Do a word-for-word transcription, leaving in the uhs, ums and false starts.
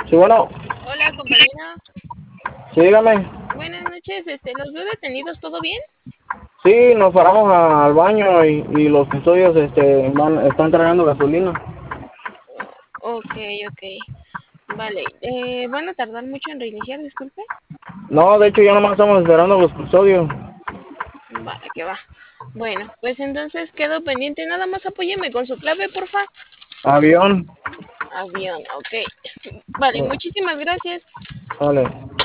Sí, bueno, Hola, compañero. sí, dígame. Buenas noches. Este, ¿los veo detenidos? ¿Todo bien? Sí, nos paramos a- al baño y, y los custodios este, van, están cargando gasolina. Ok, ok. Vale. Eh, ¿van a tardar mucho en reiniciar? Disculpe. No, de hecho ya nomás estamos esperando a los custodios. Vale, que va. Bueno, pues entonces quedo pendiente. Nada más apóyeme con su clave, porfa. Avión. Avión, ok. Vale, Eh, muchísimas gracias. Vale.